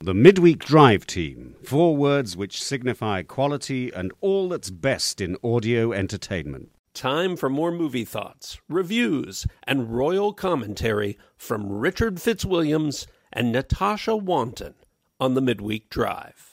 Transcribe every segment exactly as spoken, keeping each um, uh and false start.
The Midweek Drive Team, four words which signify quality and all that's best in audio entertainment. Time for more movie thoughts, reviews, and royal commentary from Richard Fitzwilliams and Natasha Wanton on the Midweek Drive.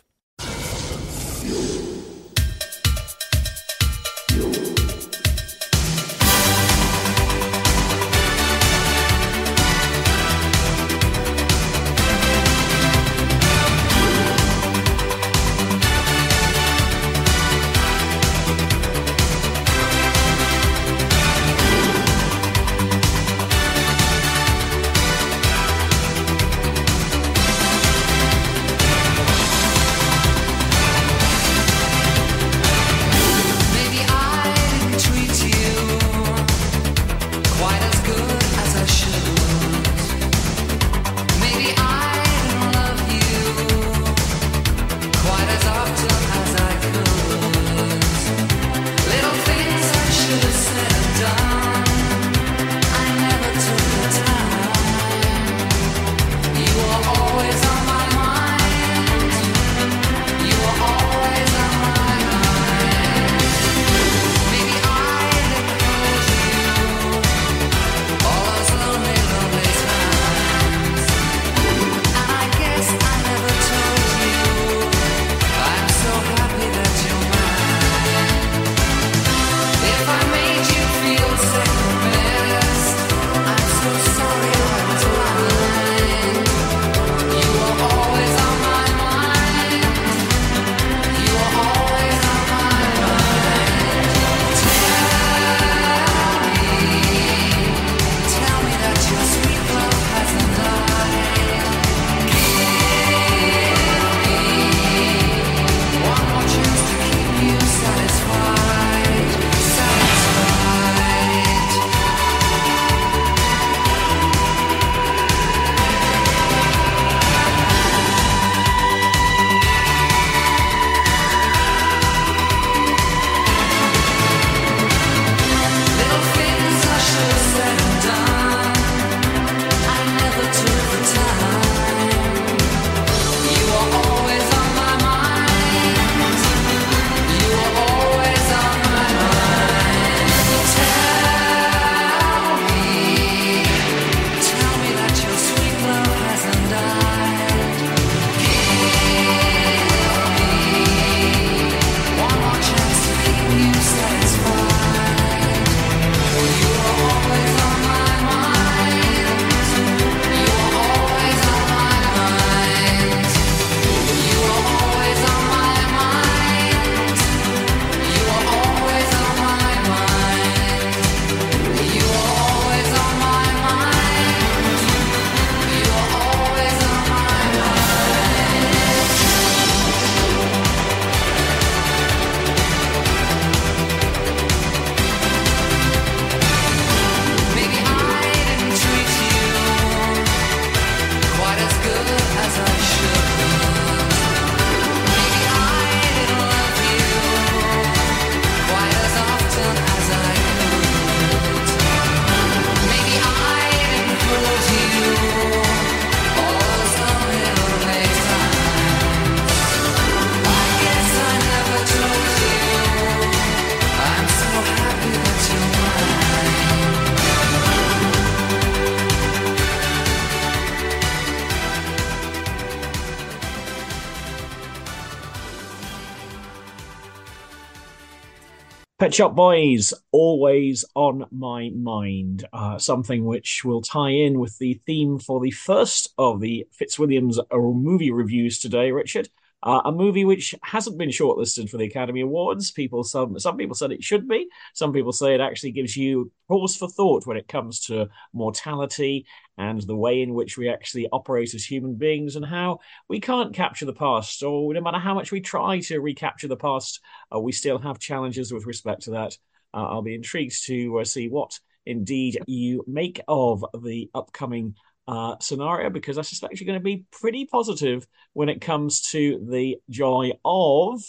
Pet Shop Boys, always on my mind. Uh, something which will tie in with the theme for the first of the Fitzwilliams movie reviews today, Richard. Uh, a movie which hasn't been shortlisted for the Academy Awards. People, some some people said it should be. Some people say it actually gives you pause for thought when it comes to mortality and the way in which we actually operate as human beings, and how we can't capture the past, or no matter how much we try to recapture the past, uh, we still have challenges with respect to that. Uh, I'll be intrigued to uh, see what indeed you make of the upcoming Uh, scenario, because I suspect you're going to be pretty positive when it comes to the joy of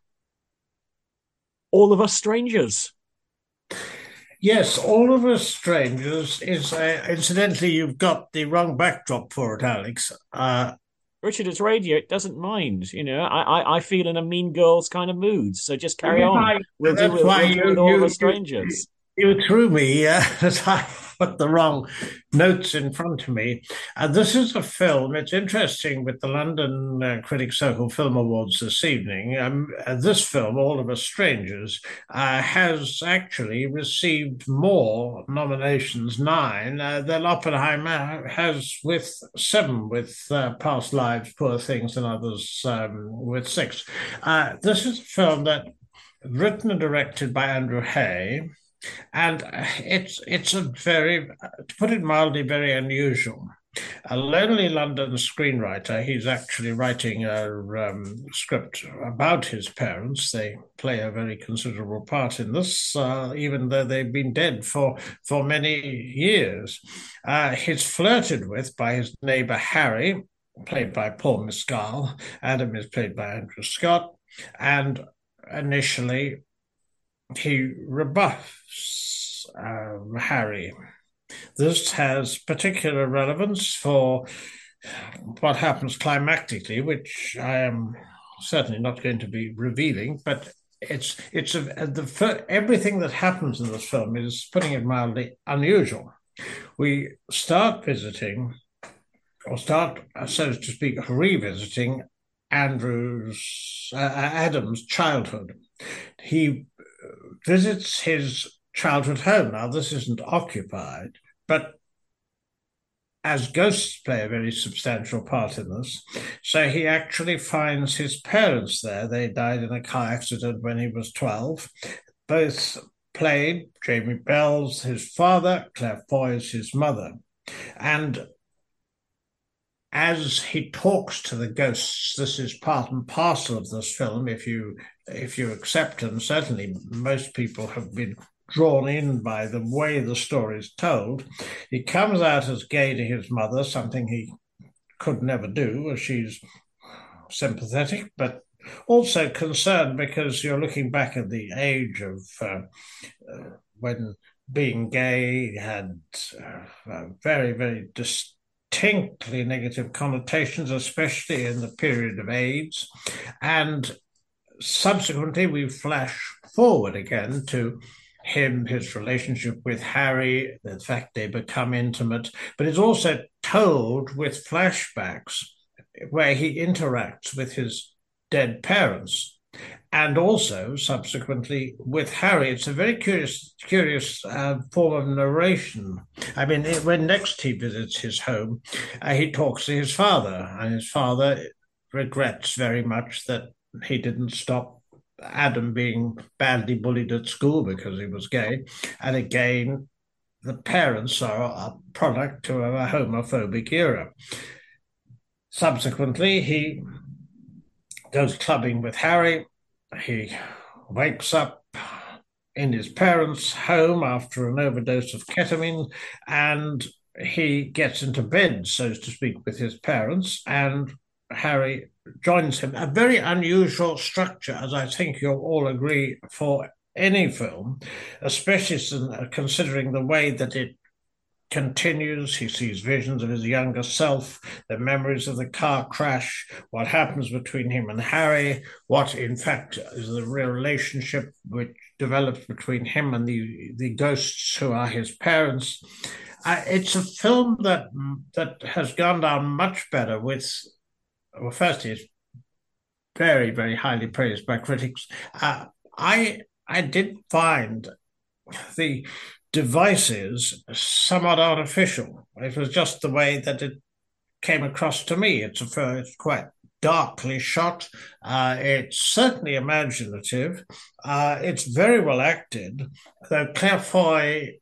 All of Us Strangers. Yes, All of Us Strangers is, uh, incidentally, you've got the wrong backdrop for it, Alex. Uh, Richard, it's radio. It doesn't mind. You know, I, I, I feel in a Mean Girls kind of mood. So just carry Yes, on. I, We'll do that's we'll, why we'll do with you all of you us you strangers. you threw me uh, that I put the wrong notes in front of me. Uh, this is a film. It's interesting with the London uh, Critics Circle Film Awards this evening. Um, uh, this film, All of Us Strangers, uh, has actually received more nominations, nine, uh, than Oppenheimer has with seven, with uh, Past Lives, Poor Things, and others um, with six. Uh, this is a film that written and directed by Andrew Hay. And it's it's a very, to put it mildly, very unusual. A lonely London screenwriter. He's actually writing a um, script about his parents. They play a very considerable part in this, uh, even though they've been dead for for many years. Uh, he's flirted with by his neighbour Harry, played by Paul Mescal. Adam is played by Andrew Scott, and initially he rebuffs um, Harry. This has particular relevance for what happens climactically, which I am certainly not going to be revealing, but it's it's a, the everything that happens in this film is, putting it mildly, unusual. We start visiting, or start, so to speak, revisiting Andrew's uh, Adam's childhood. He visits his childhood home. Now, this isn't occupied, but as ghosts play a very substantial part in this, so he actually finds his parents there. They died in a car accident when he was twelve. Both played, Jamie Bell's his father, Claire Foy's his mother. And as he talks to the ghosts, this is part and parcel of this film, if you if you accept, and certainly most people have been drawn in by the way the story is told. He comes out as gay to his mother, something he could never do, as she's sympathetic, but also concerned, because you're looking back at the age of uh, uh, when being gay had uh, very, very distinct distinctly negative connotations, especially in the period of AIDS. And subsequently, we flash forward again to him, his relationship with Harry, the fact they become intimate, but it's also told with flashbacks where he interacts with his dead parents. And also, subsequently, with Harry. It's a very curious, curious uh, form of narration. I mean, it, when next he visits his home, uh, he talks to his father, and his father regrets very much that he didn't stop Adam being badly bullied at school because he was gay. And again, the parents are a product of a homophobic era. Subsequently, he goes clubbing with Harry. He wakes up in his parents' home after an overdose of ketamine, and he gets into bed, so to speak, with his parents, and Harry joins him. A very unusual structure, as I think you'll all agree, for any film, especially considering the way that it continues. He sees visions of his younger self, the memories of the car crash, what happens between him and Harry, what in fact is the real relationship which develops between him and the, the ghosts who are his parents. Uh, it's a film that that has gone down much better with, well, firstly, it's very, very highly praised by critics. Uh, I I did find the devices somewhat artificial. It was just the way that it came across to me. It's, a, it's quite darkly shot. Uh, it's certainly imaginative. Uh, it's very well acted. Though Claire Foy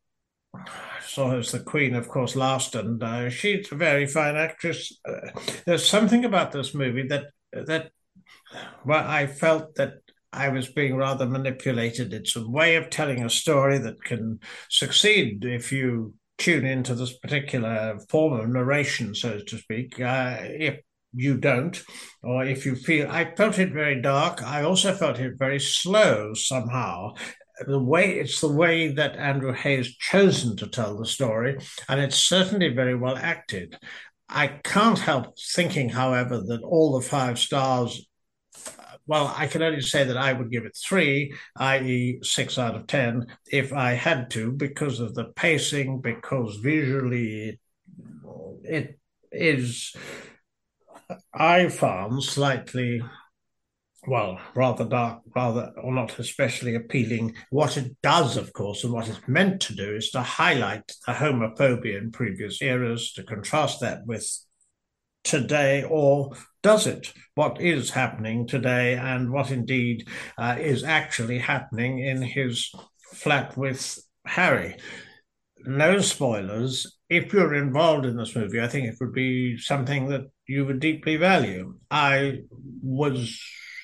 saw her as the Queen, of course, last, and uh, she's a very fine actress. Uh, there's something about this movie that that well, I felt that I was being rather manipulated. It's a way of telling a story that can succeed if you tune into this particular form of narration, so to speak. Uh, if you don't, or if you feel, I felt it very dark. I also felt it very slow somehow. The way it's the way that Andrew Hay's chosen to tell the story, and it's certainly very well acted. I can't help thinking, however, that all the five stars, well, I can only say that I would give it three, that is, six out of ten, if I had to, because of the pacing, because visually it, it is, I found slightly, well, rather dark, rather, or not especially appealing. What it does, of course, and what it's meant to do is to highlight the homophobia in previous eras, to contrast that with today, or does it? What is happening today, and what indeed uh, is actually happening in his flat with Harry? No spoilers. If you're involved in this movie, I think it would be something that you would deeply value. I was,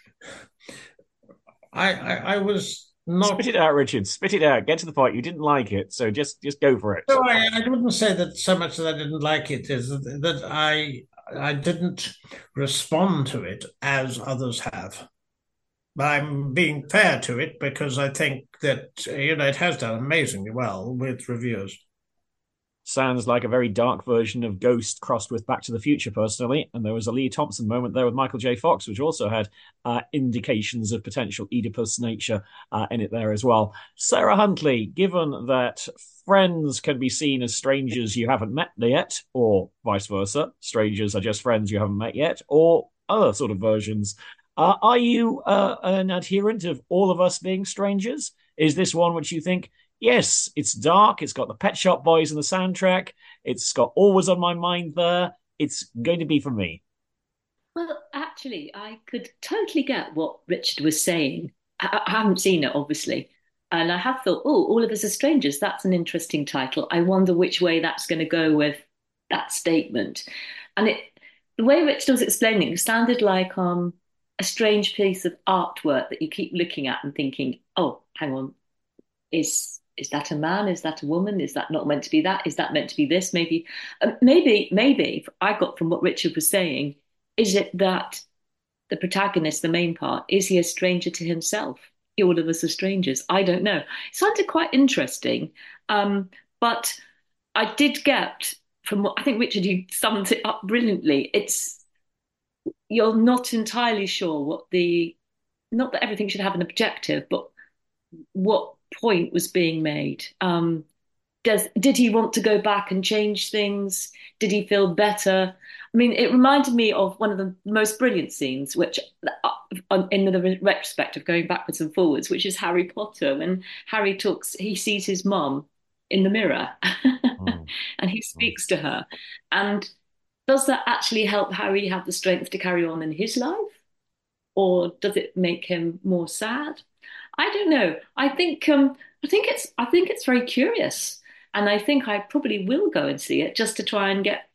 I, I, I was not. Spit it out, Richard. Spit it out. Get to the point. You didn't like it, so just just go for it. No, I, I wouldn't say that so much that I didn't like it is that, that I I didn't respond to it as others have. I'm being fair to it because I think that you know it has done amazingly well with reviewers. Sounds like a very dark version of Ghost crossed with Back to the Future, personally. And there was a Lee Thompson moment there with Michael J. Fox, which also had uh, indications of potential Oedipus nature uh, in it there as well. Sarah Huntley, given that friends can be seen as strangers you haven't met yet, or vice versa, strangers are just friends you haven't met yet, or other sort of versions, uh, are you uh, an adherent of all of us being strangers? Is this one which you think, yes, it's dark. It's got the Pet Shop Boys in the soundtrack. It's got Always on My Mind there. It's going to be for me. Well, actually, I could totally get what Richard was saying. I, I haven't seen it, obviously. And I have thought, oh, All of Us Are Strangers, that's an interesting title. I wonder which way that's going to go with that statement. And it, the way Richard was explaining it sounded like um, a strange piece of artwork that you keep looking at and thinking, oh, hang on, is is that a man? Is that a woman? Is that not meant to be that? Is that meant to be this? Maybe, uh, maybe, maybe I got from what Richard was saying, is it that the protagonist, the main part, is he a stranger to himself? All of us are strangers. I don't know. It sounded quite interesting. Um, but I did get from what I think Richard, you summed it up brilliantly. It's, you're not entirely sure what the, not that everything should have an objective, but what point was being made. Um, does did he want to go back and change things? Did he feel better? I mean, it reminded me of one of the most brilliant scenes, which uh, in the retrospect of going backwards and forwards, which is Harry Potter, when Harry talks, he sees his mum in the mirror mm. and he speaks to her. And does that actually help Harry have the strength to carry on in his life? Or does it make him more sad? I don't know. I think um, I think it's I think it's very curious, and I think I probably will go and see it just to try and get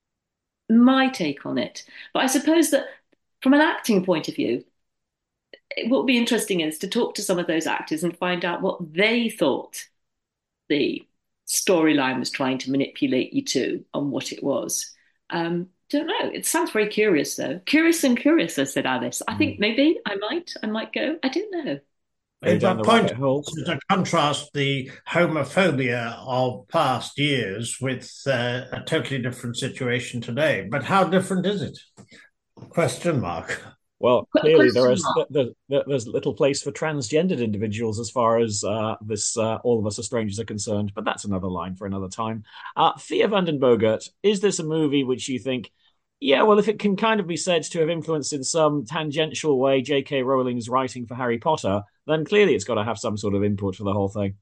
my take on it. But I suppose that from an acting point of view, what would be interesting is to talk to some of those actors and find out what they thought the storyline was trying to manipulate you to and what it was. Um, don't know. It sounds very curious, though. Curious and curious, as said Alice. I think maybe I might, I might go. I don't know. In that point, to contrast the homophobia of past years with uh, a totally different situation today. But how different is it? Question mark. Well, clearly there is there, there, there's little place for transgendered individuals as far as uh, this uh, All of Us Are Strangers are concerned, but that's another line for another time. Uh, Thea van den Bogert, is this a movie which you think, yeah, well, if it can kind of be said to have influenced in some tangential way J K Rowling's writing for Harry Potter, then clearly it's got to have some sort of input for the whole thing.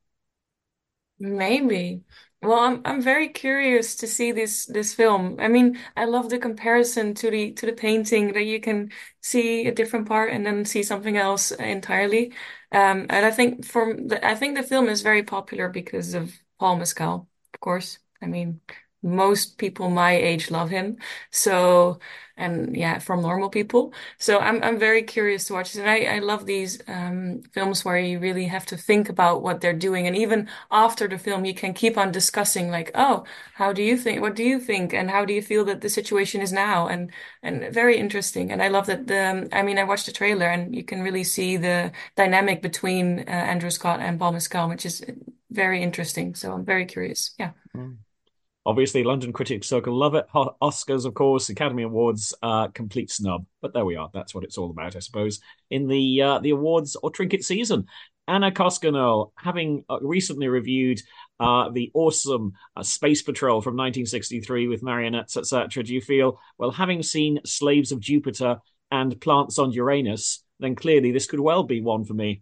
Maybe. Well, I'm I'm very curious to see this this film. I mean, I love the comparison to the to the painting that you can see a different part and then see something else entirely. Um, and I think from the, I think the film is very popular because of Paul Mescal, of course. I mean, most people my age love him. So, and yeah, from normal people. So I'm I'm very curious to watch this. And I, I love these um, films where you really have to think about what they're doing. And even after the film, you can keep on discussing like, oh, how do you think? What do you think? And how do you feel that the situation is now? And and very interesting. And I love that the, I mean, I watched the trailer and you can really see the dynamic between uh, Andrew Scott and Paul Mescal, which is very interesting. So I'm very curious. Yeah. Mm. Obviously, London Critics Circle love it. Ho- Oscars, of course, Academy Awards, uh, complete snub. But there we are. That's what it's all about, I suppose. In the uh, the awards or trinket season, Anna Koskinen, having uh, recently reviewed uh, the awesome uh, Space Patrol from nineteen sixty-three with marionettes, et cetera, do you feel, well, having seen Slaves of Jupiter and Plants on Uranus, then clearly this could well be one for me?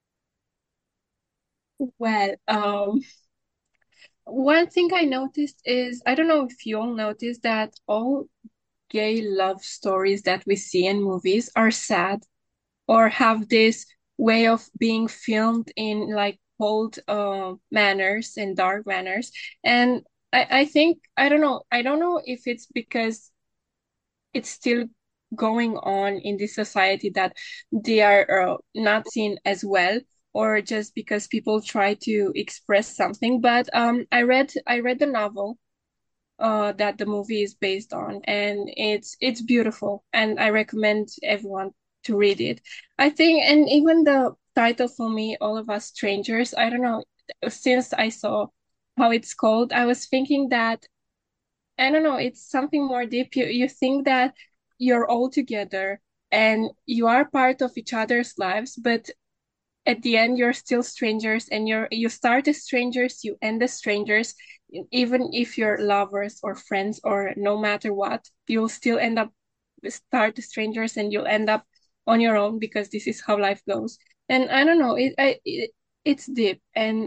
Well, um, one thing I noticed is, I don't know if you all noticed that all gay love stories that we see in movies are sad or have this way of being filmed in like cold uh, manners and dark manners. And I, I think, I don't know, I don't know if it's because it's still going on in this society that they are uh, not seen as well, or just because people try to express something. But um i read i read the novel uh that the movie is based on, and it's it's beautiful, and I recommend everyone to read it. I think, and even the title for me, All of Us Strangers, I don't know, since I saw how it's called, I was thinking that, I don't know, it's something more deep. You you think that you're all together and you are part of each other's lives, but at the end you're still strangers, and you're you start as strangers, you end as strangers. Even if you're lovers or friends or no matter what, you'll still end up start as strangers, and you'll end up on your own, because this is how life goes. And I don't know, it, I, it it's deep, and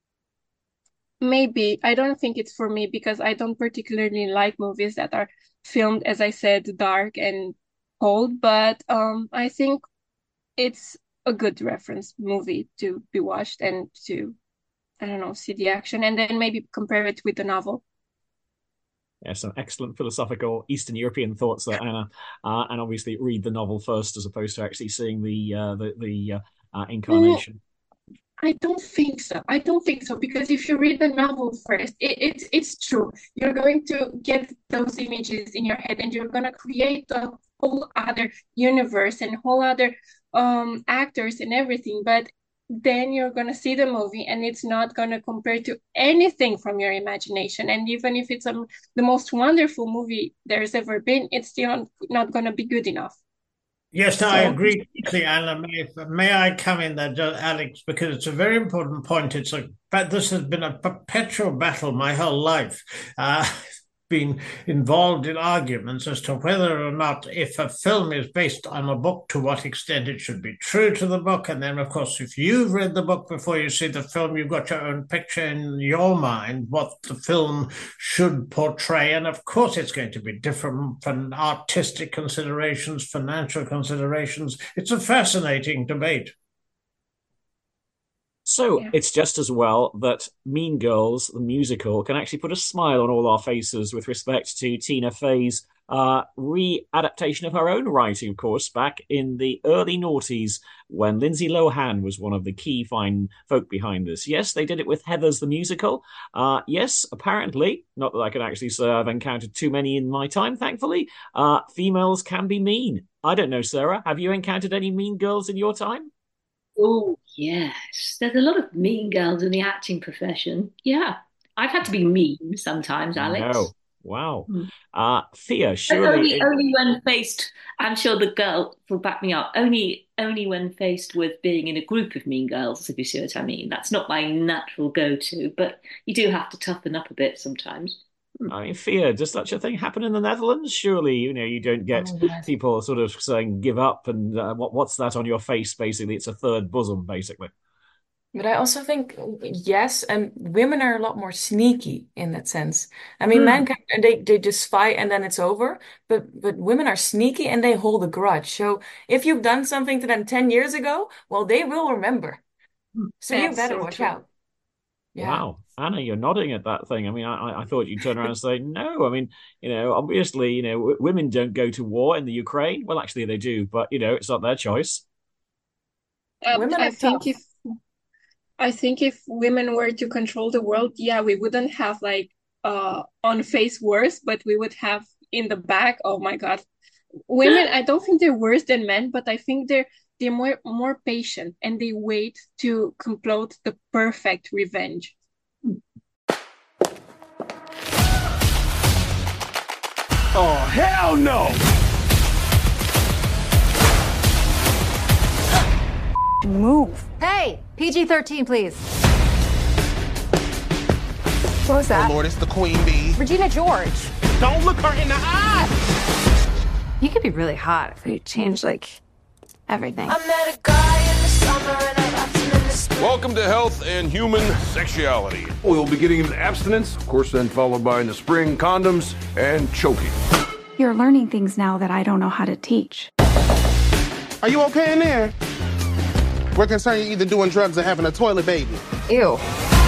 maybe I don't think it's for me, because I don't particularly like movies that are filmed, as I said, dark and cold. But um, I think it's a good reference movie to be watched and to, I don't know, see the action and then maybe compare it with the novel. Yeah, some excellent philosophical Eastern European thoughts there, Anna. Uh, and obviously, read the novel first as opposed to actually seeing the uh, the the uh, uh, incarnation. I don't think so. I don't think so, because if you read the novel first, it, it's it's true. You're going to get those images in your head, and you're gonna create a whole other universe and whole other um actors and everything. But then you're gonna see the movie, and it's not gonna compare to anything from your imagination. And even if it's a, the most wonderful movie there's ever been, it's still not gonna be good enough. Yes, no, I So agree completely, Anna. May, may I come in there, Jo- Alex, because it's a very important point. It's a, but this has been a perpetual battle my whole life. Uh, been involved in arguments as to whether or not, if a film is based on a book, to what extent it should be true to the book. And then, of course, if you've read the book before you see the film, you've got your own picture in your mind what the film should portray. And of course, it's going to be different from artistic considerations, financial considerations. It's a fascinating debate. So yeah. it's just as well that Mean Girls, the musical, can actually put a smile on all our faces with respect to Tina Fey's uh, re-adaptation of her own writing, of course, back in the early noughties when Lindsay Lohan was one of the key fine folk behind this. Yes, they did it with Heathers the musical. Uh, yes, apparently, not that I can actually say I've encountered too many in my time, thankfully, uh, females can be mean. I don't know, Sarah, have you encountered any mean girls in your time? Oh, yes. There's a lot of mean girls in the acting profession. Yeah. I've had to be mean sometimes, Alex. No. Wow. Hmm. Uh, Thea, But surely. only, It... only when faced, I'm sure the girl will back me up, only, only when faced with being in a group of mean girls, if you see what I mean. That's not my natural go-to, but you do have to toughen up a bit sometimes. Hmm. I mean, Thea, does such a thing happen in the Netherlands? Surely, you know, you don't get Oh, yes. people sort of saying "give up" and uh, what what's that on your face? Basically, it's a third bosom, basically. But I also think yes, and women are a lot more sneaky in that sense. I mean, Hmm. men can they they just fight and then it's over, but but women are sneaky and they hold a grudge. So if you've done something to them ten years ago, well, they will remember. So you That's better so watch true. out. Yeah. Wow, Anna, you're nodding at that thing. I mean, I I thought you'd turn around and say no. I mean, you know, obviously, you know, w women don't go to war in the Ukraine. Well, actually, they do, but you know, it's not their choice. Um, Women I are think tough. if I think if women were to control the world, yeah, we wouldn't have like uh on face wars, but we would have in the back. Oh my God, women. I don't think they're worse than men, but I think they're they're more more patient, and they wait to complete the perfect revenge. Oh, hell no! Move. Hey, P G thirteen, please. What was that? Oh, Lord, it's the Queen Bee. Regina George. Don't look her in the eye! You could be really hot if you change, like, everything. I met a guy in the summer and I left him in the spring. Welcome to Health and Human Sexuality. We'll be getting into abstinence, of course, then followed by in the spring, condoms and choking. You're learning things now that I don't know how to teach. Are you okay in there? We're concerned you're either doing drugs or having a toilet baby. Ew.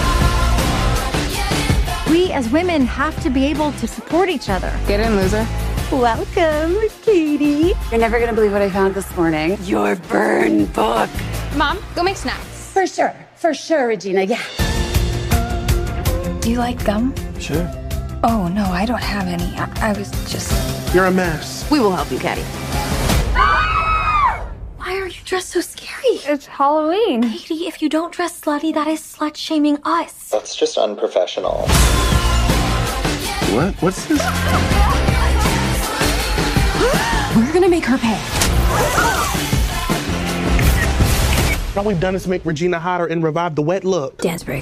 We as women have to be able to support each other. Get in, loser. Welcome, Katie. You're never gonna believe what I found this morning. Your burn book. Mom, go make snacks. For sure. For sure, Regina, yeah. Do you like gum? Sure. Oh, no, I don't have any. I, I was just... You're a mess. We will help you, Katie. Why are you dressed so scary? It's Halloween. Katie, if you don't dress slutty, that is slut-shaming us. That's just unprofessional. What? What's this? We're gonna make her pay. All we've done is make Regina hotter and revive the wet look. Dance break.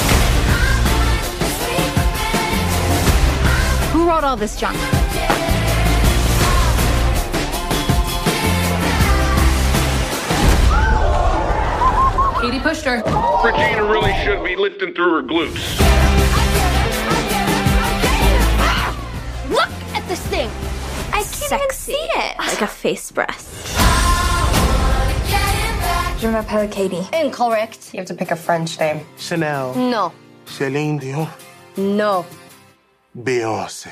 Who wrote all this junk? Katie pushed her. Regina really should be lifting through her glutes. Look at this thing. I can't even see it. Like a face breast. Je m'appelle Katie. Incorrect. You have to pick a French name. Chanel. No. Celine Dion. No. Beyonce.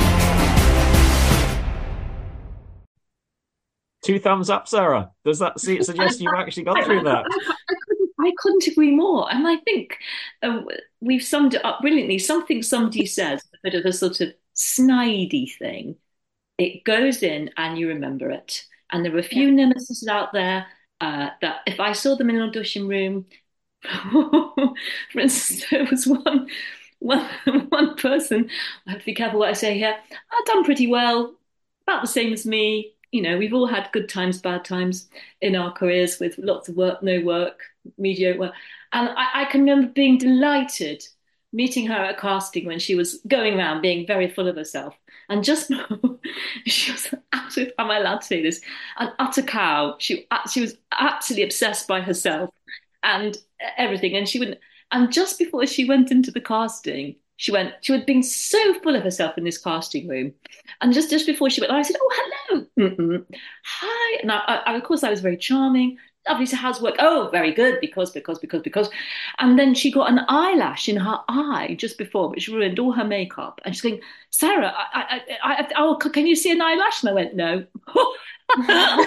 Two thumbs up, Sarah. Does that see, suggest you've actually gone through that? I, I, couldn't, I couldn't agree more. And I think uh, we've summed it up brilliantly. Something somebody says, a bit of a sort of snidey thing. It goes in and you remember it. And there are a few yeah. nemesis out there uh, that if I saw them in an audition room, for instance, there was one, one, one person, I have to be careful what I say here, I've done pretty well, about the same as me. You know, we've all had good times, bad times in our careers with lots of work, no work, mediocre work. And I, I can remember being delighted meeting her at casting when she was going around being very full of herself. And just she was absolutely, am I allowed to say this? An utter cow. She she was absolutely obsessed by herself and everything. And she wouldn't. And just before she went into the casting, she went. She had been so full of herself in this casting room, and just just before she went, I said, "Oh, hello, Mm-mm. hi." And I, I, of course, I was very charming. Lovely, so how's work? Oh, very good, because, because, because, because. And then she got an eyelash in her eye just before, which ruined all her makeup. And she's going, Sarah, I, I, I, oh, can you see an eyelash? And I went, no. I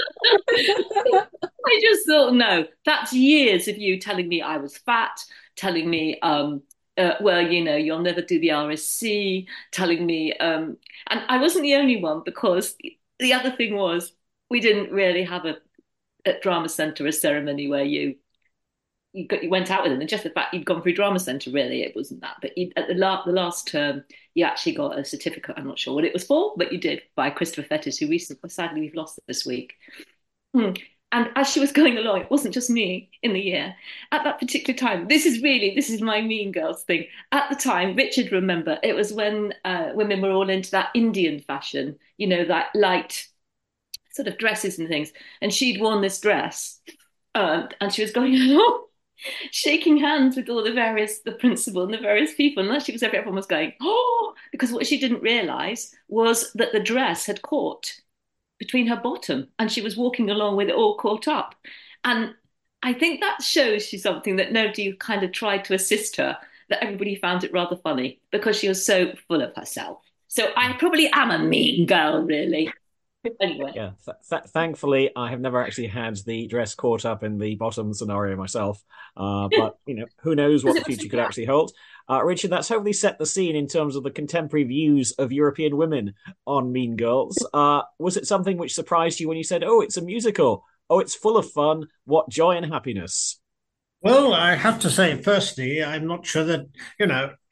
just thought, no, that's years of you telling me I was fat, telling me, um, uh, well, you know, you'll never do the R S C, telling me, um, and I wasn't the only one, because the other thing was, we didn't really have a at Drama Centre a ceremony where you you, got, you went out with them, and just the fact you'd gone through Drama Centre, really, it wasn't that. But you, at the, la- the last term, you actually got a certificate. I'm not sure what it was for, but you did, by Christopher Fettis, who recently, sadly, we've lost this week. Hmm. And as she was going along, it wasn't just me in the year. At that particular time, this is really, this is my Mean Girls thing. At the time, Richard, remember, it was when uh, women were all into that Indian fashion, you know, that light sort of dresses and things, and she'd worn this dress, um, and she was going along, shaking hands with all the various, the principal and the various people, and as she was, everyone was going, oh, because what she didn't realise was that the dress had caught between her bottom, and she was walking along with it all caught up. And I think that shows you something, that nobody kind of tried to assist her, that everybody found it rather funny, because she was so full of herself. So I probably am a mean girl, really. Anyway. Yeah, th- th- thankfully, I have never actually had the dress caught up in the bottom scenario myself. Uh, but, you know, who knows what the future could actually hold. Uh, Richard, that's hopefully set the scene in terms of the contemporary views of European women on Mean Girls. Uh, was it something which surprised you when you said, oh, it's a musical? Oh, it's full of fun. What joy and happiness. Well, I have to say, firstly, I'm not sure that, you know,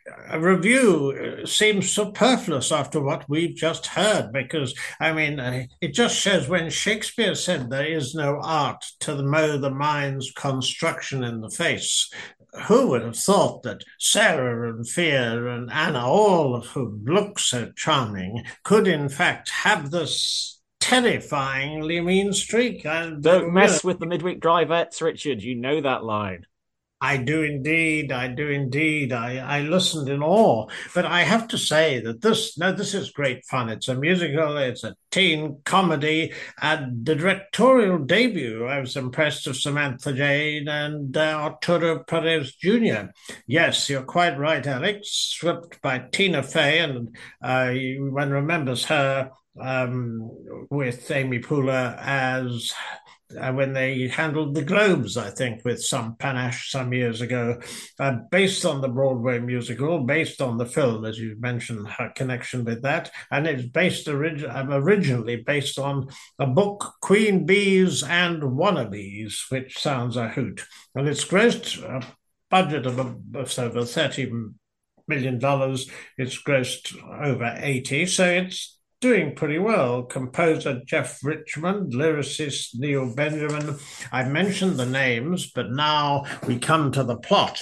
a review seems superfluous after what we've just heard, because, I mean, uh, it just shows when Shakespeare said there is no art to mow the mind's construction in the face. Who would have thought that Sarah and Fear and Anna, all of whom look so charming, could in fact have this terrifyingly mean streak? And, Don't mess you know, with the midweek drivettes, Richard. You know that line. I do indeed. I do indeed. I, I listened in awe. But I have to say that this, no, this is great fun. It's a musical, it's a teen comedy, and the directorial debut, I was impressed of Samantha Jane and uh, Arturo Perez Junior Yes, you're quite right, Alex. Script by Tina Fey, and uh, one remembers her um, with Amy Poehler as... Uh, when they handled the Globes, I think, with some panache some years ago, uh, based on the Broadway musical, based on the film, as you mentioned, her connection with that. And it's based orig- originally based on a book, Queen Bees and Wannabes, which sounds a hoot. And it's grossed a budget of, of over thirty million dollars. It's grossed over eighty, so it's doing pretty well. Composer Jeff Richmond, lyricist Neil Benjamin. I mentioned the names, but now we come to the plot.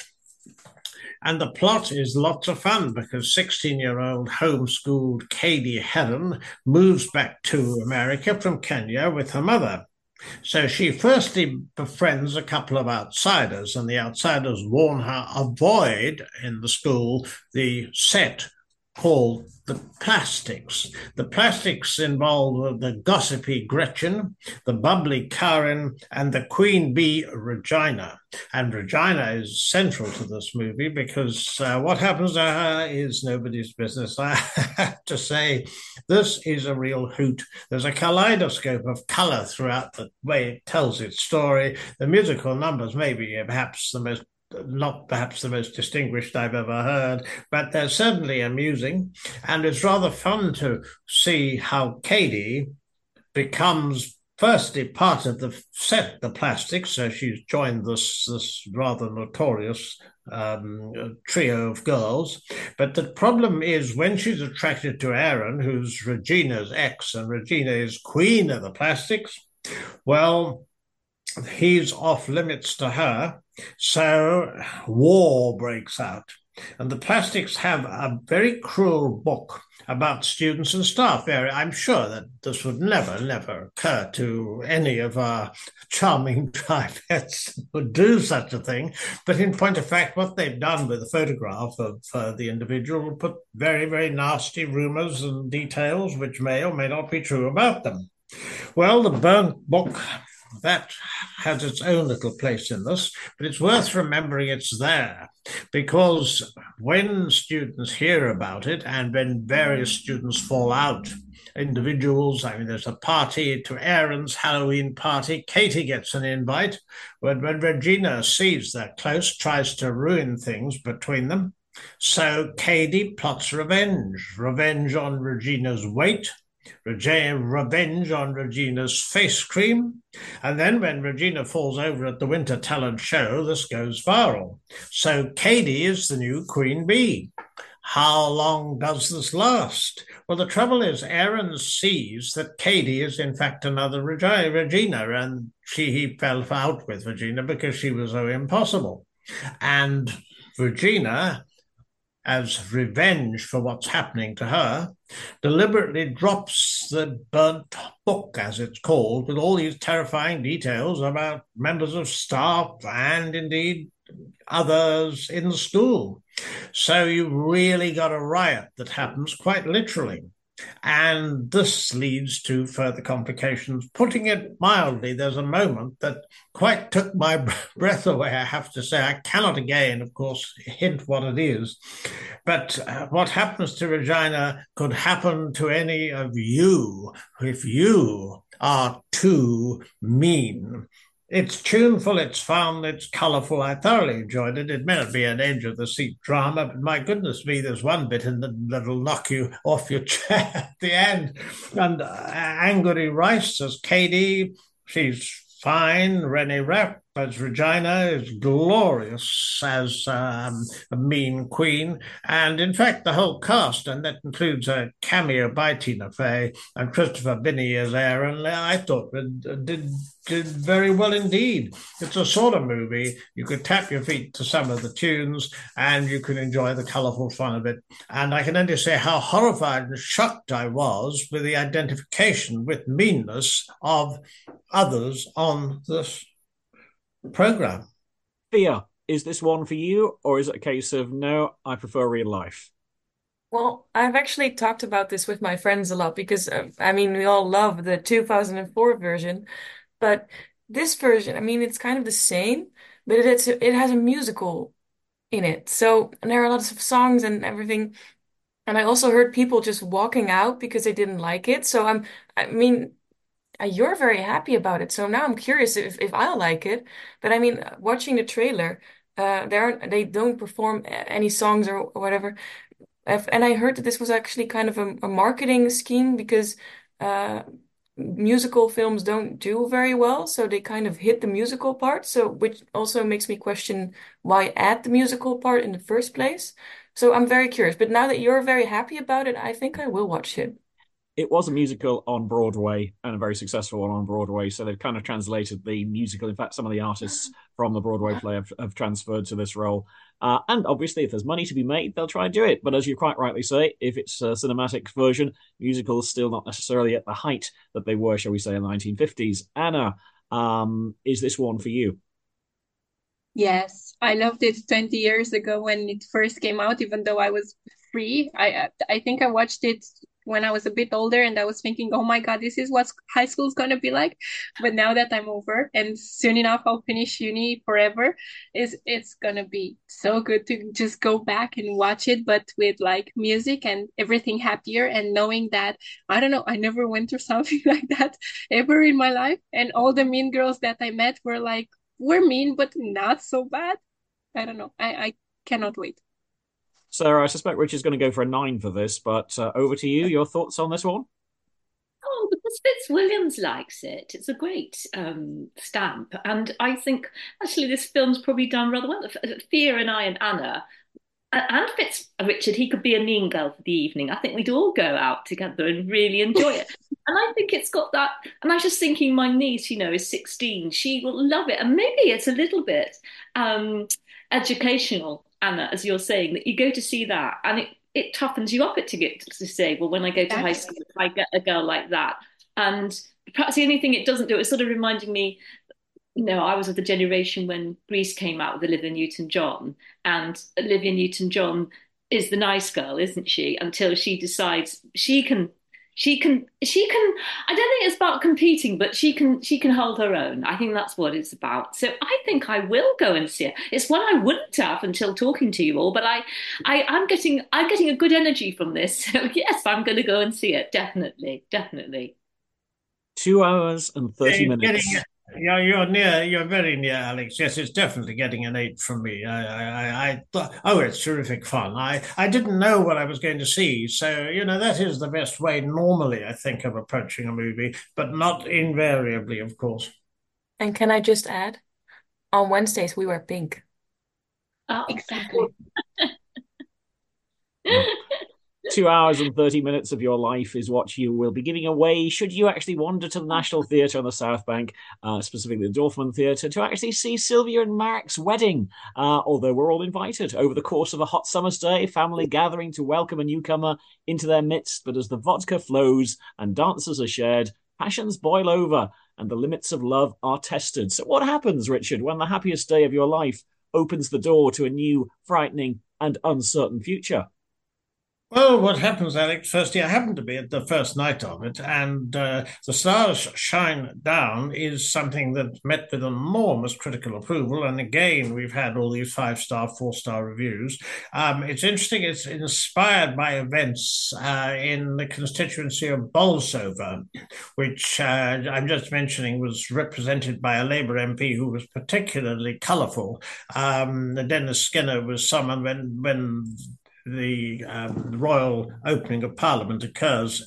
And the plot is lots of fun because sixteen-year-old homeschooled Katie Heron moves back to America from Kenya with her mother. So she firstly befriends a couple of outsiders, and the outsiders warn her, avoid in the school the set called the Plastics. The Plastics involve the gossipy Gretchen, the bubbly Karen, and the queen bee Regina. And Regina is central to this movie because uh, what happens to her is nobody's business. I have to say, this is a real hoot. There's a kaleidoscope of color throughout the way it tells its story. The musical numbers may be perhaps the most not perhaps the most distinguished I've ever heard, but they're certainly amusing. And it's rather fun to see how Katie becomes firstly part of the set, the Plastics. So she's joined this, this rather notorious um, trio of girls. But the problem is when she's attracted to Aaron, who's Regina's ex, and Regina is queen of the Plastics, well, he's off limits to her. So war breaks out. And the Plastics have a very cruel book about students and staff. I'm sure that this would never, never occur to any of our charming drivettes would do such a thing. But in point of fact, what they've done with the photograph of uh, the individual will put very, very nasty rumors and details which may or may not be true about them. Well, the burnt book, that has its own little place in this, but it's worth remembering it's there because when students hear about it and when various students fall out, individuals, I mean, there's a party to Aaron's Halloween party. Katie gets an invite. When, when Regina sees they're close, tries to ruin things between them. So Katie plots revenge, revenge on Regina's weight, revenge on Regina's face cream. And then when Regina falls over at the Winter Talent Show, this goes viral. So Katie is the new queen bee. How long does this last? Well, the trouble is Aaron sees that Katie is in fact another Regina, and she he fell out with Regina because she was so impossible. And Regina, as revenge for what's happening to her, deliberately drops the burnt book, as it's called, with all these terrifying details about members of staff and indeed others in the school. So you've really got a riot that happens quite literally. And this leads to further complications. Putting it mildly, there's a moment that quite took my breath away, I have to say. I cannot again, of course, hint what it is. But uh, what happens to Regina could happen to any of you if you are too mean. It's tuneful, it's fun, it's colourful. I thoroughly enjoyed it. It may not be an edge-of-the-seat drama, but my goodness me, there's one bit in the, that'll knock you off your chair at the end. And uh, Angourie Rice as Katie, she's fine. Renée Rapp as Regina is glorious as um, a mean queen. And in fact, the whole cast, and that includes a cameo by Tina Fey and Christopher Binney as Aaron, I thought did, did very well indeed. It's a sort of movie you could tap your feet to some of the tunes and you can enjoy the colourful fun of it. And I can only say how horrified and shocked I was with the identification with meanness of others on this program. Thea, is this one for you, or is it a case of no, I prefer real life? Well, I've actually talked about this with my friends a lot because, uh, I mean, we all love the two thousand four version, but this version, I mean, it's kind of the same, but it's it has a musical in it. So and there are lots of songs and everything. And I also heard people just walking out because they didn't like it. So I'm, I mean, uh, you're very happy about it. So now I'm curious if, if I'll like it. But I mean, watching the trailer, uh, they aren't, they don't perform a- any songs or, or whatever. If- And I heard that this was actually kind of a, a marketing scheme because uh, musical films don't do very well. So they kind of hit the musical part. So which also makes me question why add the musical part in the first place. So I'm very curious. But now that you're very happy about it, I think I will watch it. It was a musical on Broadway and a very successful one on Broadway. So they've kind of translated the musical. In fact, some of the artists from the Broadway play have, have transferred to this role. Uh, and obviously, if there's money to be made, they'll try and do it. But as you quite rightly say, if it's a cinematic version, musicals still not necessarily at the height that they were, shall we say, in the nineteen fifties. Anna, um, is this one for you? Yes, I loved it twenty years ago when it first came out, even though I was free. I I think I watched it when I was a bit older and I was thinking, oh my God, this is what high school is going to be like. But now that I'm over and soon enough I'll finish uni forever, is it's going to be so good to just go back and watch it, but with like music and everything happier and knowing that, I don't know, I never went through something like that ever in my life. And all the mean girls that I met were like, were mean, but not so bad. I don't know. I, I cannot wait. Sarah, I suspect Richard's going to go for a nine for this, but uh, over to you. Your thoughts on this one? Oh, because Fitzwilliams likes it. It's a great um, stamp. And I think actually this film's probably done rather well. Thea and I and Anna, and Fitz Richard, he could be a mean girl for the evening. I think we'd all go out together and really enjoy it. And I think it's got that. And I was just thinking, my niece, you know, is sixteen. She will love it. And maybe it's a little bit um, educational, Anna, as you're saying, that you go to see that and it, it toughens you up to get to say, well, when I go to high school, if I get a girl like that. And perhaps the only thing it doesn't do, it's sort of reminding me, you know, I was of the generation when Grease came out with Olivia Newton-John, and Olivia Newton-John is the nice girl, isn't she? Until she decides she can, she can, she can. I don't think it's about competing, but she can, she can hold her own. I think that's what it's about. So I think I will go and see it. It's one I wouldn't have until talking to you all, but I, I, I'm getting, I'm getting a good energy from this. So yes, I'm going to go and see it. Definitely, definitely. Two hours and thirty You're minutes. getting- Yeah, you're near. You're very near, Alex. Yes, it's definitely getting an eight from me. I, I, I thought, oh, it's terrific fun. I, I didn't know what I was going to see, so you know that is the best way normally, I think, of approaching a movie, but not invariably, of course. And can I just add, on Wednesdays we wear pink. Oh, Exactly. Two hours and thirty minutes of your life is what you will be giving away should you actually wander to the National Theatre on the South Bank, uh, specifically the Dorfman Theatre, to actually see Sylvia and Mark's wedding. Uh, although we're all invited over the course of a hot summer's day, family gathering to welcome a newcomer into their midst. But as the vodka flows and dances are shared, passions boil over and the limits of love are tested. So what happens, Richard, when the happiest day of your life opens the door to a new, frightening and uncertain future? Well, what happens, Alex? Firstly, I happened to be at the first night of it, and uh, The Stars Shine Down is something that met with enormous critical approval. And again, we've had all these five-star, four-star reviews. Um, it's interesting, it's inspired by events uh, in the constituency of Bolsover, which uh, I'm just mentioning was represented by a Labour M P who was particularly colourful. Um, Dennis Skinner was someone when when the um, royal opening of Parliament occurs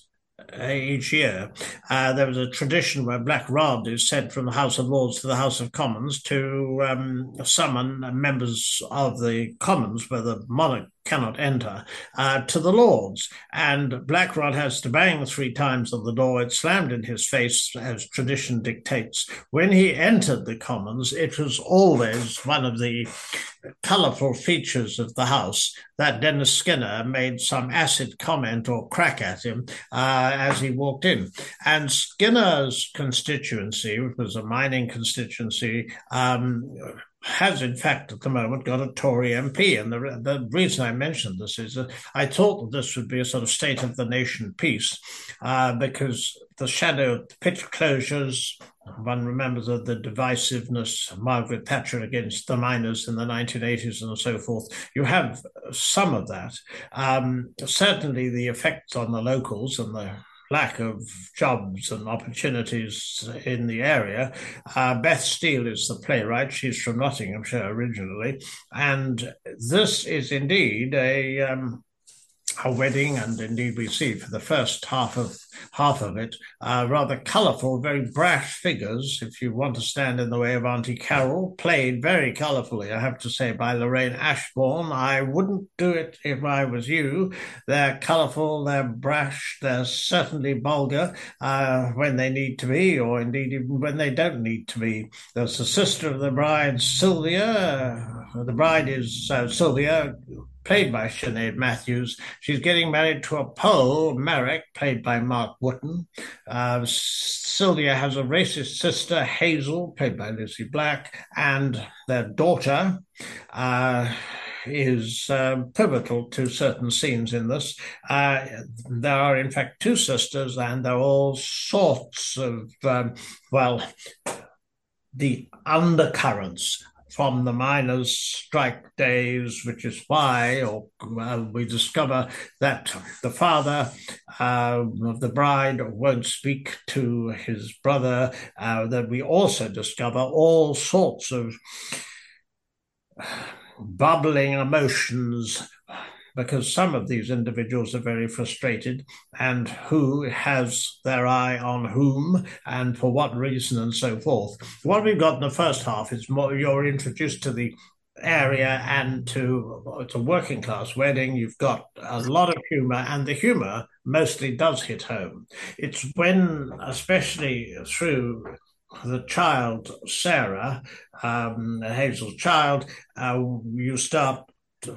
each year. Uh, there was a tradition where Black Rod is sent from the House of Lords to the House of Commons to um, summon members of the Commons, where the monarch cannot enter, uh, to the Lords. And Black Rod has to bang three times on the door. It's slammed in his face, as tradition dictates. When he entered the Commons, it was always one of the colourful features of the House that Dennis Skinner made some acid comment or crack at him uh, as he walked in. And Skinner's constituency, which was a mining constituency, um, has in fact at the moment got a Tory M P. And the, the reason I mentioned this is that I thought that this would be a sort of state of the nation piece uh, because the shadow of the pit closures, one remembers of the divisiveness of Margaret Thatcher against the miners in the nineteen eighties and so forth. You have some of that. Um, certainly the effects on the locals and the lack of jobs and opportunities in the area. Uh, Beth Steele is the playwright. She's from Nottinghamshire originally. And this is indeed a... Um, a wedding, and indeed we see for the first half of half of it, uh, rather colourful, very brash figures, if you want to stand in the way of Auntie Carol, played very colourfully, I have to say, by Lorraine Ashbourne. I wouldn't do it if I was you. They're colourful, they're brash, they're certainly vulgar uh, when they need to be, or indeed even when they don't need to be. There's the sister of the bride, Sylvia. The bride is uh, Sylvia, played by Sinead Matthews. She's getting married to a Pole, Marek, played by Mark Wootton. Uh, Sylvia has a racist sister, Hazel, played by Lucy Black, and their daughter uh, is uh, pivotal to certain scenes in this. Uh, there are, in fact, two sisters, and they're all sorts of, um, well, the undercurrents from the miners' strike days, which is why or, uh, we discover that the father uh, of the bride won't speak to his brother, uh, that we also discover all sorts of bubbling emotions, because some of these individuals are very frustrated, and who has their eye on whom and for what reason and so forth. What we've got in the first half is more you're introduced to the area and to it's a working class wedding. You've got a lot of humour, and the humour mostly does hit home. It's when, especially through the child, Sarah, um, Hazel's child, uh, you start to,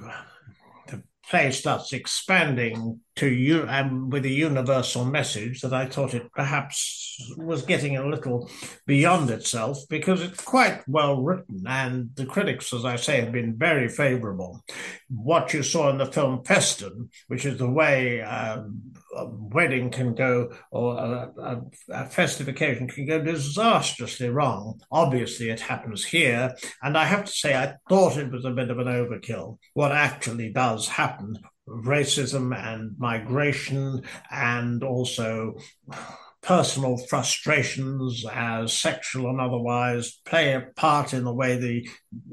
play starts expanding to you and with a universal message that I thought it perhaps was getting a little beyond itself, because it's quite well written, and the critics, as I say, have been very favourable. What you saw in the film Feston, which is the way um, a wedding can go, or a, a, a festive occasion can go disastrously wrong. Obviously, it happens here, and I have to say, I thought it was a bit of an overkill. What actually does happen, racism and migration, and also personal frustrations, as sexual and otherwise, play a part in the way the,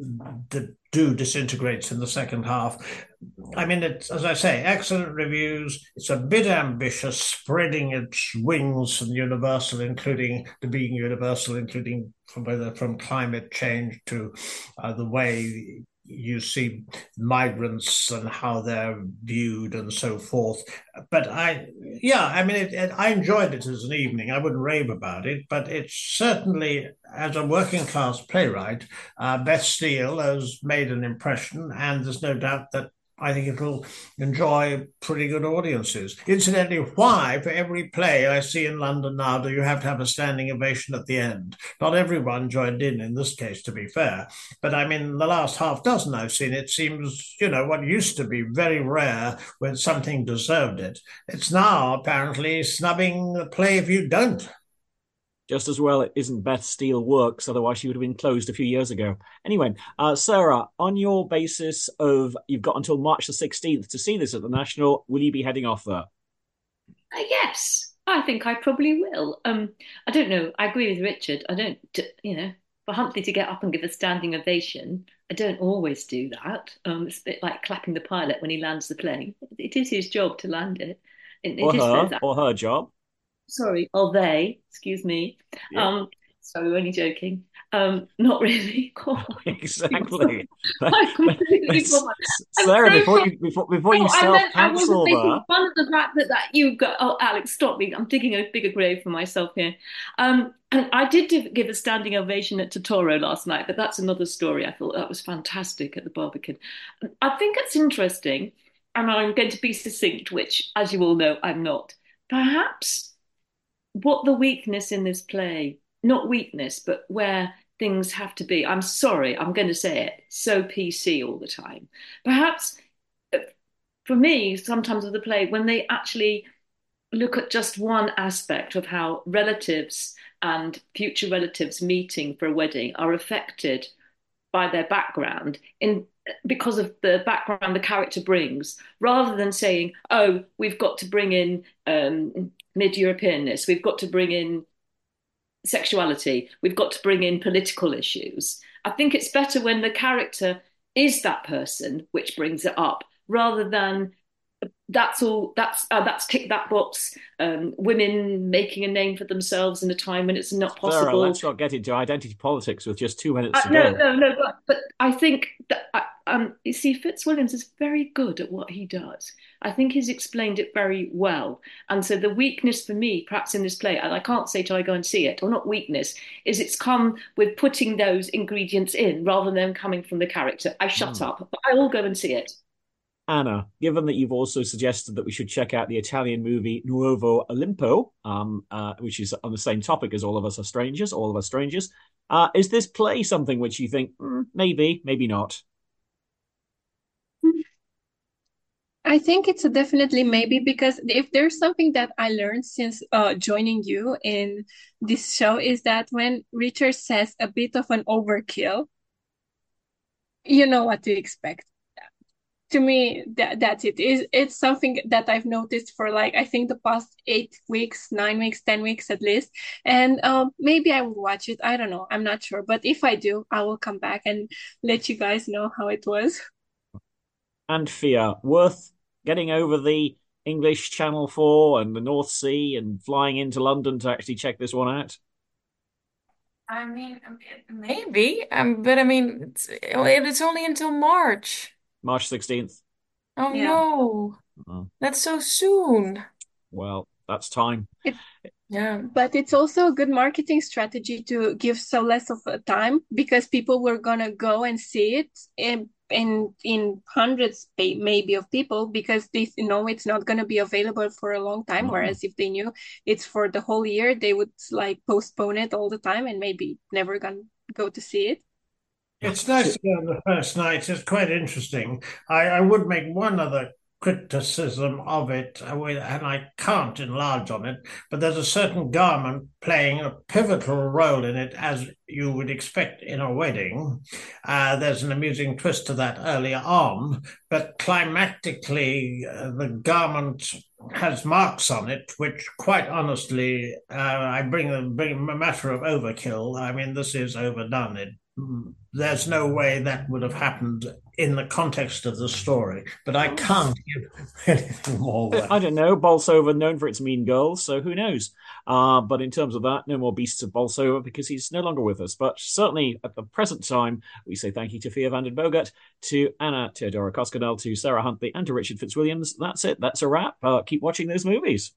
the do disintegrates in the second half. I mean, it's, as I say, excellent reviews. It's a bit ambitious, spreading its wings from Universal, including to being Universal, including from whether from climate change to uh, the way you see migrants and how they're viewed and so forth. But I, yeah, I mean, it, it, I enjoyed it as an evening. I wouldn't rave about it, but it's certainly, as a working class playwright, uh, Beth Steele has made an impression, and there's no doubt that I think it will enjoy pretty good audiences. Incidentally, why, for every play I see in London now, do you have to have a standing ovation at the end? Not everyone joined in, in this case, to be fair. But I mean, the last half dozen I've seen, it seems, you know, what used to be very rare when something deserved it. It's now apparently snubbing the play if you don't. Just as well it isn't Beth Steele works, otherwise she would have been closed a few years ago. Anyway, uh, Sarah, on your basis of you've got until March the sixteenth to see this at the National, will you be heading off there? Uh, yes, I think I probably will. Um, I don't know. I agree with Richard. I don't, you know, for Humphrey to get up and give a standing ovation, I don't always do that. Um, it's a bit like clapping the pilot when he lands the plane. It is his job to land it. It, or it her, is that. or her job. sorry, or they, excuse me. Yeah. Um, so we're only joking. Um, not really. God. Exactly. I completely Let's- forgot. I'm Sarah, so before sorry. you before before you Oh, I meant I wasn't self-cancel making that. fun of the fact that, that you got. Oh, Alex, stop me! I'm digging a bigger grave for myself here. Um, and I did give give a standing ovation at Totoro last night, but that's another story. I thought that was fantastic at the Barbican. I think it's interesting, and I'm going to be succinct, which, as you all know, I'm not. Perhaps what the weakness in this play, not weakness, but where things have to be. I'm sorry, I'm going to say it. So P C all the time. Perhaps for me, sometimes with the play, when they actually look at just one aspect of how relatives and future relatives meeting for a wedding are affected by their background in because of the background the character brings, rather than saying, oh, we've got to bring in um, mid-Europeanness, we've got to bring in sexuality, we've got to bring in political issues. I think it's better when the character is that person which brings it up, rather than that's all that's uh, that's tick that box, um, women making a name for themselves in a time when it's not possible. Sarah, let's not get into identity politics with just two minutes Uh, to no, go. no, no, but, but I think that uh, um, you see, Fitzwilliams is very good at what he does. I think he's explained it very well. And so the weakness for me, perhaps in this play, and I can't say till I go and see it, or not weakness, is it's come with putting those ingredients in rather than them coming from the character. I shut Mm. up, but I will go and see it. Anna, given that you've also suggested that we should check out the Italian movie Nuovo Olimpo, um, uh, which is on the same topic as All of Us Are Strangers, All of Us Strangers, uh, is this play something which you think, mm, maybe, maybe not? I think it's a definitely maybe, because if there's something that I learned since uh, joining you in this show is that when Richard says a bit of an overkill, you know what to expect. To me, that that's it. Is it's something that I've noticed for like I think the past eight weeks, nine weeks, ten weeks at least. And um, maybe I will watch it. I don't know. I'm not sure. But if I do, I will come back and let you guys know how it was. And Fia, worth getting over the English Channel four and the North Sea and flying into London to actually check this one out? I mean, maybe, um, but I mean, it's, it's only until March. March sixteenth. Oh Yeah. no, Oh, that's so soon. well, that's time. Yeah. But it's also a good marketing strategy to give so less of a time, because people were gonna go and see it in in, in hundreds may- maybe of people, because they know it's not gonna be available for a long time. Oh. Whereas if they knew it's for the whole year, they would like postpone it all the time and maybe never gonna go to see it. It's nice to go on the first night. It's quite interesting. I, I would make one other criticism of it, uh, with- and I can't enlarge on it, but there's a certain garment playing a pivotal role in it, as you would expect in a wedding. Uh, there's an amusing twist to that earlier on, but climactically, uh, the garment has marks on it, which quite honestly, uh, I bring, bring a matter of overkill. I mean, this is overdone. It There's no way that would have happened in the context of the story, but I can't give anything more away. I don't know. Bolsover, known for its mean girls, so who knows? Uh, but in terms of that, no more Beasts of Bolsover, because he's no longer with us. But certainly at the present time, we say thank you to Fia van den Bogart, to Anna Theodora Koskadel, to Sarah Huntley, and to Richard Fitzwilliams. That's it. That's a wrap. Uh, keep watching those movies.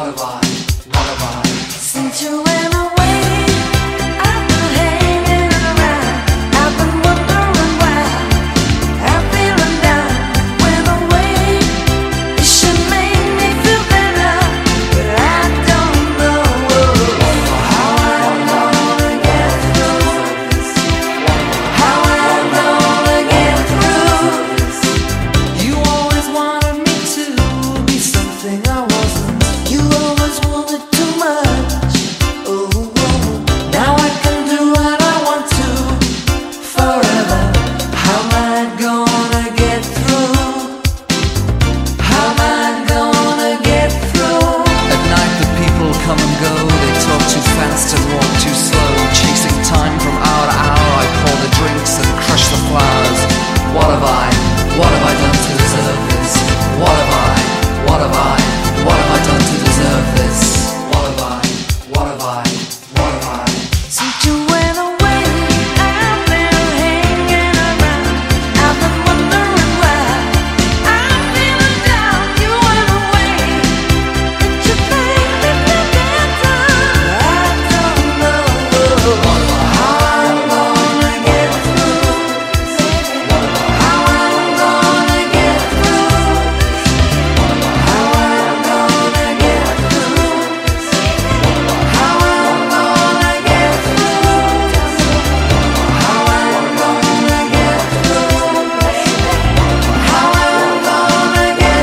have I, what have I? Since you went away, I've been hanging around. I've been wondering why I'm feeling down. Went away, it should make me feel better, but I don't know how I'm gonna get through. How I'm gonna get through. You always wanted me to be something I wasn't. You always wanted too much. Oh, oh. Now I can do what I want to forever. How am I gonna get through? How am I gonna get through? At night the people come and go. They talk too fast and walk too slow. Chasing time from hour to hour. I pour the drinks and crush the flowers. What have I, what have I done to deserve this? What have I, what have I, what have I done to deserve this? What have I, what have I, what have I? Since you went away, I've been hanging around. I've been wondering why I'm feeling down. You went away, did you make me feel better? I don't know how I'm gonna get through. How I'm gonna get through. How I'm gonna get through. How I'm gonna get through. How I'm gonna get through. How I'm gonna get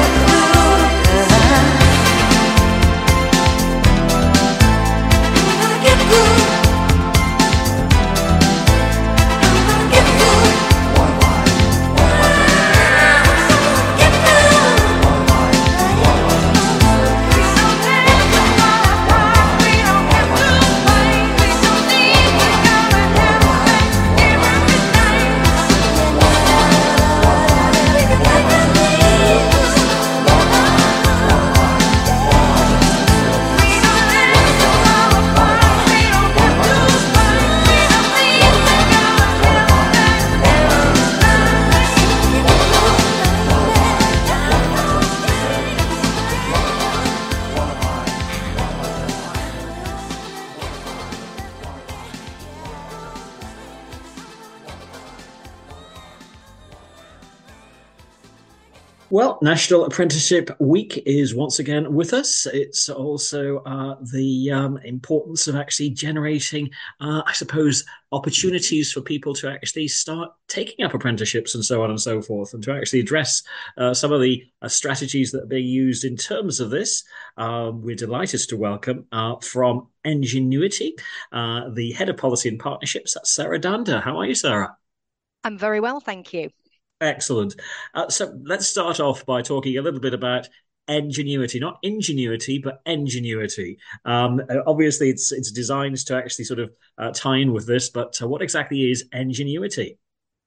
Well, National Apprenticeship Week is once again with us. It's also uh, the um, importance of actually generating, uh, I suppose, opportunities for people to actually start taking up apprenticeships and so on and so forth, and to actually address uh, some of the uh, strategies that are being used in terms of this. Uh, we're delighted to welcome uh, from Engenuity, uh, the Head of Policy and Partnerships, that's Sarah Dander. How are you, Sarah? I'm very well, thank you. Excellent. Uh, so let's start off by talking a little bit about Engenuity, not ingenuity, but Engenuity. Um, obviously, it's it's designed to actually sort of uh, tie in with this, but uh, what exactly is Engenuity?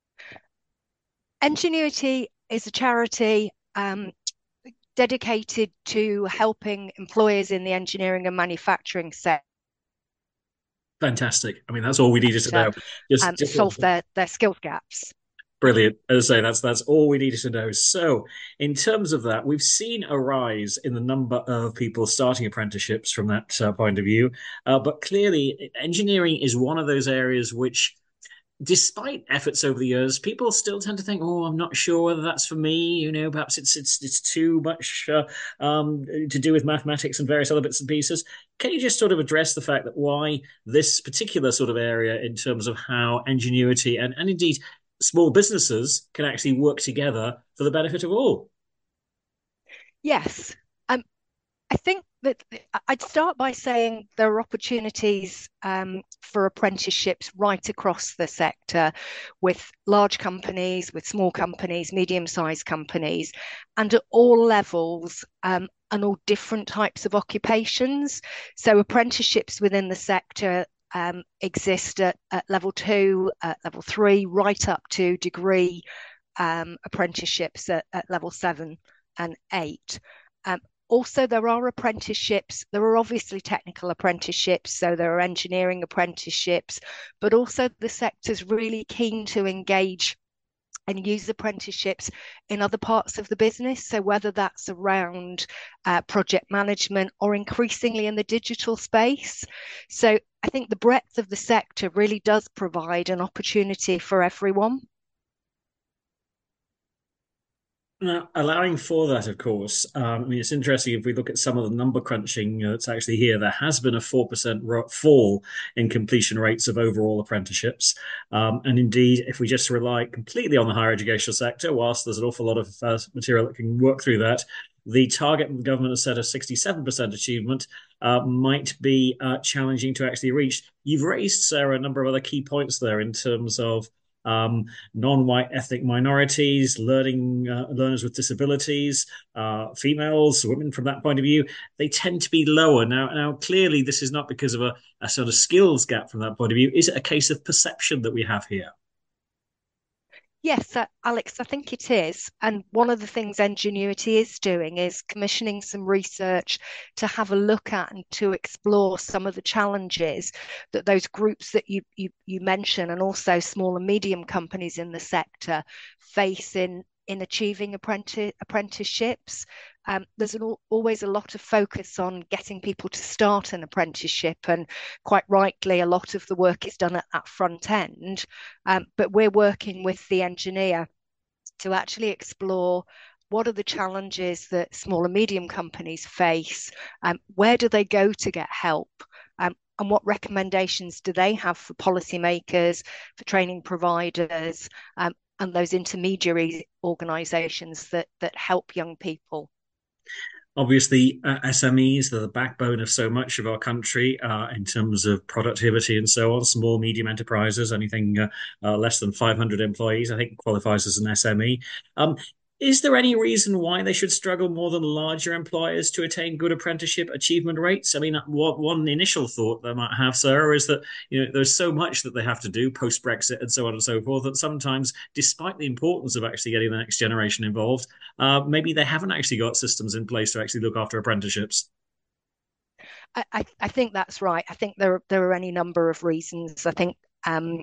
Engenuity is a charity um, dedicated to helping employers in the engineering and manufacturing sector. Fantastic. I mean, that's all we needed to know. Just, um, just solve their, their skills gaps. Brilliant. As I say, that's that's all we needed to know. So, in terms of that, we've seen a rise in the number of people starting apprenticeships from that uh, point of view. Uh, but clearly, engineering is one of those areas which, despite efforts over the years, people still tend to think, "Oh, I'm not sure whether that's for me." You know, perhaps it's it's it's too much uh, um, to do with mathematics and various other bits and pieces. Can you just sort of address the fact that why this particular sort of area, in terms of how Engenuity and and indeed small businesses can actually work together for the benefit of all? Yes. Um, I think that I'd start by saying there are opportunities um, for apprenticeships right across the sector, with large companies, with small companies, medium-sized companies, and at all levels um, and all different types of occupations. So apprenticeships within the sector Um, exist at, at level two, at level three, right up to degree um, apprenticeships at, at level seven and eight. Um, also, there are apprenticeships. There are obviously technical apprenticeships, so there are engineering apprenticeships, but also the sector's really keen to engage and use apprenticeships in other parts of the business. So whether that's around uh, project management or increasingly in the digital space. So I think the breadth of the sector really does provide an opportunity for everyone. Now, allowing for that, of course, um, I mean, it's interesting if we look at some of the number crunching uh, that's actually here. There has been a four percent ro- fall in completion rates of overall apprenticeships. Um, and indeed, if we just rely completely on the higher educational sector, whilst there's an awful lot of uh, material that can work through that, the target the government has set of sixty-seven percent achievement uh, might be uh, challenging to actually reach. You've raised, Sarah, a number of other key points there in terms of um, non-white ethnic minorities, learning uh, learners with disabilities, uh, females, women from that point of view. They tend to be lower. Now, now clearly, this is not because of a, a sort of skills gap from that point of view. Is it a case of perception that we have here? Yes, uh, Alex, I think it is. And one of the things Engenuity is doing is commissioning some research to have a look at and to explore some of the challenges that those groups that you you, you mention, and also small and medium companies in the sector, face in in achieving apprentice apprenticeships. Um, there's an, always a lot of focus on getting people to start an apprenticeship, and quite rightly, a lot of the work is done at that front end. Um, but we're working with the engineer to actually explore what are the challenges that small and medium companies face, um, where do they go to get help, um, and what recommendations do they have for policymakers, for training providers, um, and those intermediary organisations that that help young people. Obviously, uh, S M Es are the backbone of so much of our country uh, in terms of productivity and so on. Small, medium enterprises, anything uh, uh, less than five hundred employees, I think qualifies as an S M E. Um, is there any reason why they should struggle more than larger employers to attain good apprenticeship achievement rates? I mean, what one initial thought they might have, Sarah, is that you know there's so much that they have to do post Brexit and so on and so forth that sometimes, despite the importance of actually getting the next generation involved, uh, maybe they haven't actually got systems in place to actually look after apprenticeships. I, I think that's right. I think there there are any number of reasons. I think um,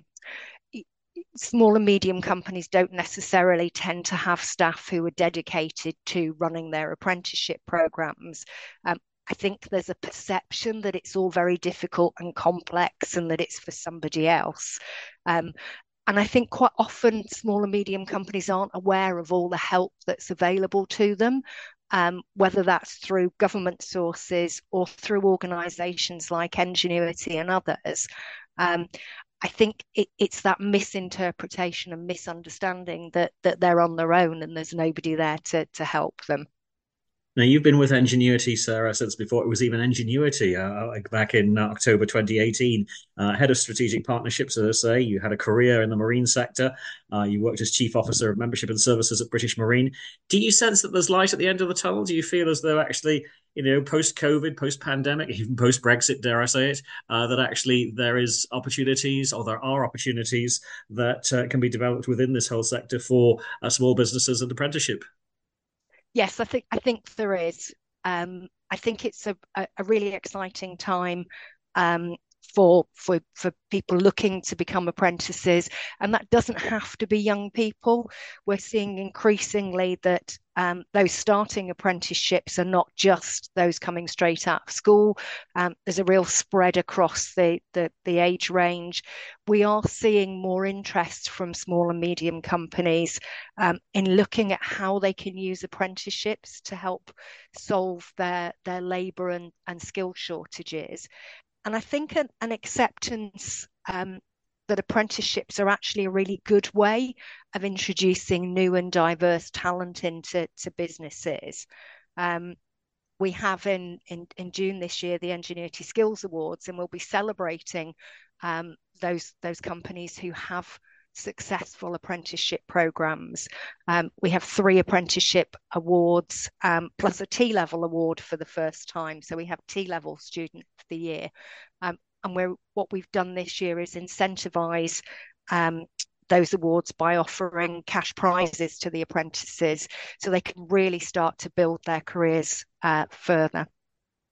small and medium companies don't necessarily tend to have staff who are dedicated to running their apprenticeship programs. Um, I think there's a perception that it's all very difficult and complex and that it's for somebody else. Um, and I think quite often small and medium companies aren't aware of all the help that's available to them, um, whether that's through government sources or through organisations like Engenuity and others. Um, I think it, it's that misinterpretation and misunderstanding that that they're on their own and there's nobody there to to help them. Now, you've been with Engenuity, Sarah, since before it was even Engenuity, uh, like back in uh, October twenty eighteen. Uh, head of strategic partnerships, as I say. You had a career in the marine sector. Uh, you worked as chief officer of membership and services at British Marine. Do you sense that there's light at the end of the tunnel? Do you feel as though actually, you know, post-COVID, post-pandemic, even post-Brexit, dare I say it, uh, that actually there is opportunities, or there are opportunities that uh, can be developed within this whole sector for uh, small businesses and apprenticeship? Yes, I think I think there is. Um, I think it's a, a, a really exciting time um, for for for people looking to become apprentices, and that doesn't have to be young people. We're seeing increasingly that um, those starting apprenticeships are not just those coming straight out of school. Um, there's a real spread across the, the the age range. We are seeing more interest from small and medium companies um, in looking at how they can use apprenticeships to help solve their their labour and, and skill shortages. And I think an, an acceptance um, that apprenticeships are actually a really good way of introducing new and diverse talent into to businesses. Um, we have in, in, in June this year the Engenuity Skills Awards, and we'll be celebrating um, those, those companies who have successful apprenticeship programs. Um, we have three apprenticeship awards, um, plus a T-level award for the first time. So we have T-level Student of the Year. Um, and we're, what we've done this year is incentivise um, those awards by offering cash prizes to the apprentices so they can really start to build their careers uh, further.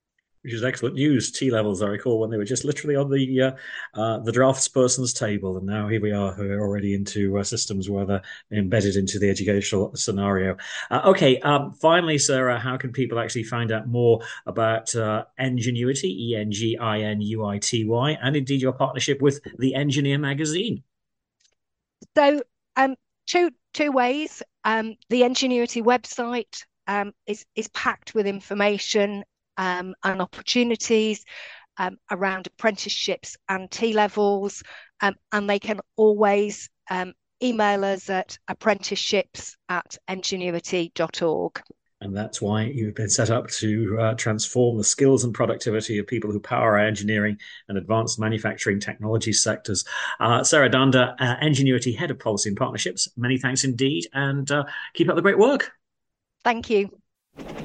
which is excellent news. T levels, I recall, when they were just literally on the uh, uh, the draftsperson's table, and now here we are, who are already into uh, systems where they're embedded into the educational scenario. Uh, okay, um, finally, Sarah, how can people actually find out more about uh, Enginuity, E N G I N U I T Y, and indeed your partnership with The Engineer magazine? So, um, two two ways. Um, the Enginuity website um, is is packed with information um, and opportunities um, around apprenticeships and T levels, um, and they can always um, email us at apprenticeships at enginuity dot org. And that's why you've been set up to uh, transform the skills and productivity of people who power our engineering and advanced manufacturing technology sectors. Uh, Sarah Dhanda, uh, Enginuity Head of Policy and Partnerships, many thanks indeed, and uh, keep up the great work. Thank you.